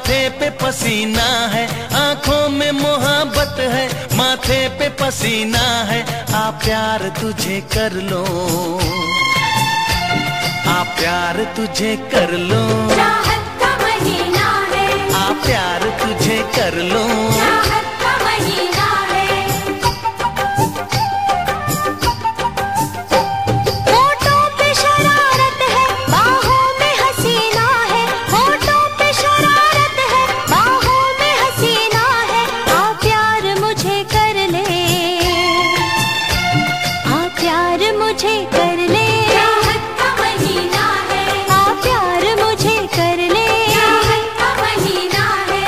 माथे पे पसीना है, आंखों में मोहब्बत है, माथे पे पसीना है। आ प्यार तुझे कर लो, आ प्यार तुझे कर लो, चाहत का महीना है, आ प्यार तुझे कर लो, चाहत का महीना है। होठों पे शरारत है, बाहों में हसीना है, होठों पे शरारत है, बाहों में हसीना है। आ प्यार मुझे कर ले, आ प्यार मुझे कर ले, चाहत का महीना है। आ प्यार मुझे कर ले, चाहत का महीना है।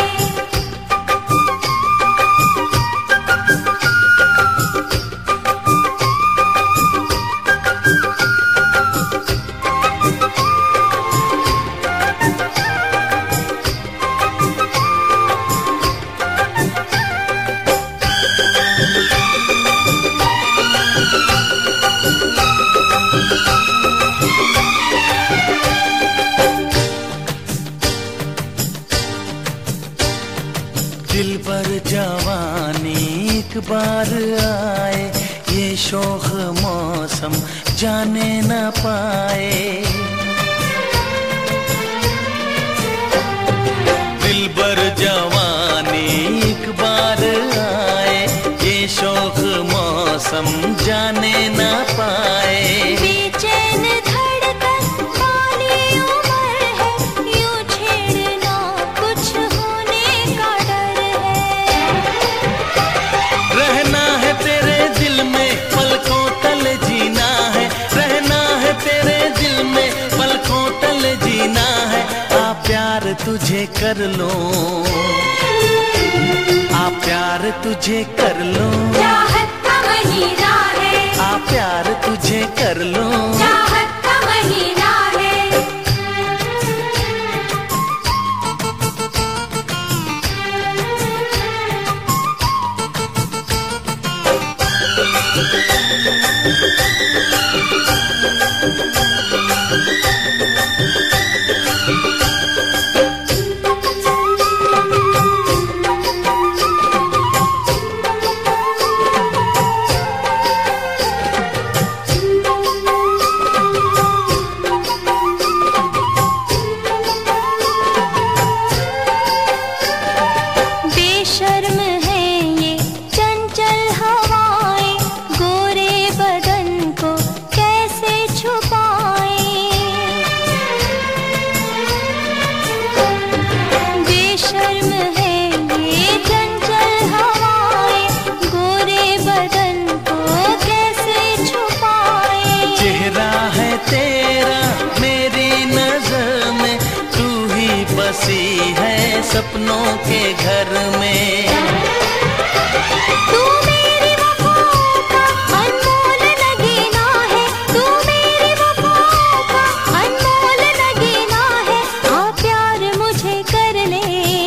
दिल पर जवानी एक बार आए, ये शोख मौसम जाने न पाए। दिल पर जवानी एक बार आए, ये शोख मौसम जाने न पाए। बेचैन धड़कन वाली उम्र है, यूं छेड़ना कुछ होने का डर है। रहना है तेरे दिल में पलकों तल जीना है, रहना है तेरे दिल में पलकों तल जीना है। आ प्यार तुझे कर लो, आ प्यार तुझे कर लो, चाहत का महीना है, आ प्यार तुझे कर लो, चाहत का महीना है। बेशर्म है ये चंचल हवाएं, गोरे बदन को कैसे छुपाएं। बेशर्म है ये चंचल हवाएं, गोरे बदन को कैसे छुपाएं। चेहरा है तेरा मेरी नजर में, तू ही बसी है सपनों के घर में। तू मेरी वफाओं का अनमोल नगीना है, तू मेरी वफाओं का अनमोल नगीना है। आ प्यार मुझे कर ले,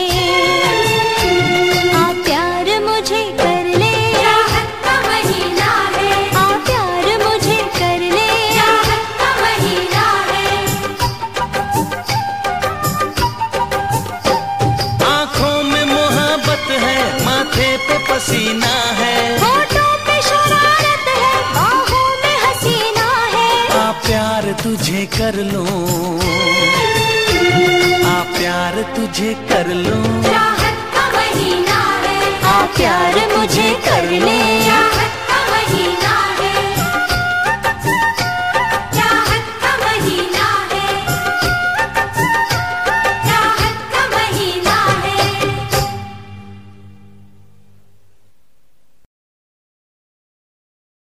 आ प्यार मुझे कर ले, चाहत का महीना है। आ प्यार मुझे कर ले, चाहत का महीना है। आंखों में मोहब्बत है, माथे पे पसीना है, होठों पे शरारत है, बाहों में हसीना है। आ प्यार तुझे कर लो, आ प्यार तुझे कर लो, चाहत का महीना है। आ प्यार मुझे कर ले, चाहत